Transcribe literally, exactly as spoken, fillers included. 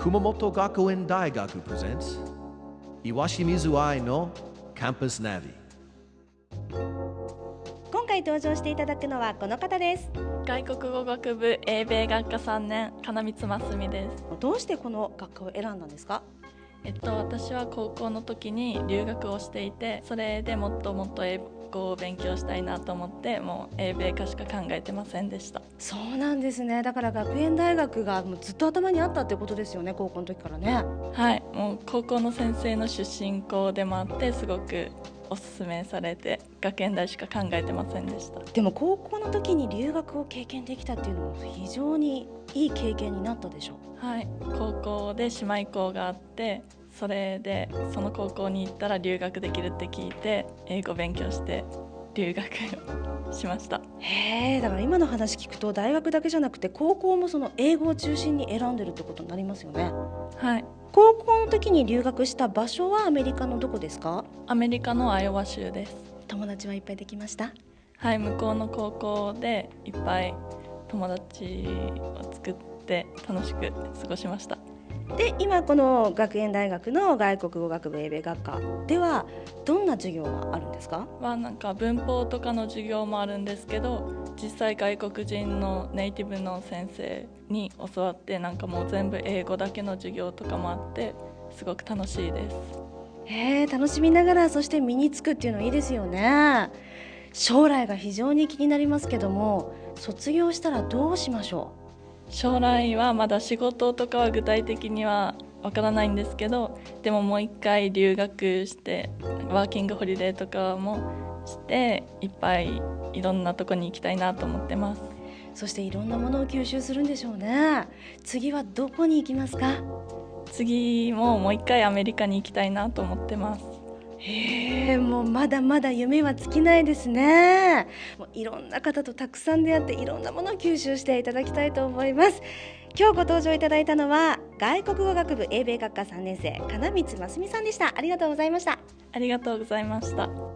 熊本学園大学プレゼンツ岩清水愛のキャンパスナビ。 今回登場していただくのはこの方です。 外国語学部英米学科さんねん金光真澄です。 どうしてこの学科を選んだんですか？ えっと、私は高校の時に留学をしていて、それでもっともっと英語を勉強したいなと思って、もう英米科しか考えてませんでした。 そうなんですね。だから学園大学がもうずっと頭にあったってことですよね、高校の時からね。 はい、もう高校の先生の出身校でもあって、すごくおすすめされて学園大しか考えてませんでした。 でも高校の時に留学を経験できたっていうのも非常にいい経験になったでしょう。 はい、高校で姉妹校があって、それでその高校に行ったら留学できるって聞いて英語勉強して留学しました。 へえ、だから今の話聞くと大学だけじゃなくて高校もその英語を中心に選んでるってことになりますよね。 はい、 高校の時に留学した場所はアメリカのどこですか？ アメリカのアイオワ州です。 友達はいっぱいできました？ はい、向こうの高校でいっぱい友達を作って楽しく過ごしました。 で、今この学園大学の外国語学部英米学科ではどんな授業があるんですか？ はなんか文法とかの授業もあるんですけど、実際外国人のネイティブの先生に教わって、なんかもう全部英語だけの授業とかもあってすごく楽しいです。 へえ、楽しみながらそして身につくっていうのいいですよね。将来が非常に気になりますけども、卒業したらどうしましょう？ 将来はまだ仕事とかは具体的にはわからないんですけど、でももう一回留学してワーキングホリデーとかもしていっぱいいろんなとこに行きたいなと思ってます。 そしていろんなものを吸収するんでしょうね。次はどこに行きますか？ 次ももう一回アメリカに行きたいなと思ってます。 へえ、もうまだまだ夢は尽きないですね。もういろんな方とたくさん出会っていろんなものを吸収していただきたいと思います。今日ご登場いただいたのは外国語学部英米学科さんねん生金光真澄さんでした。ありがとうございました。 ありがとうございました。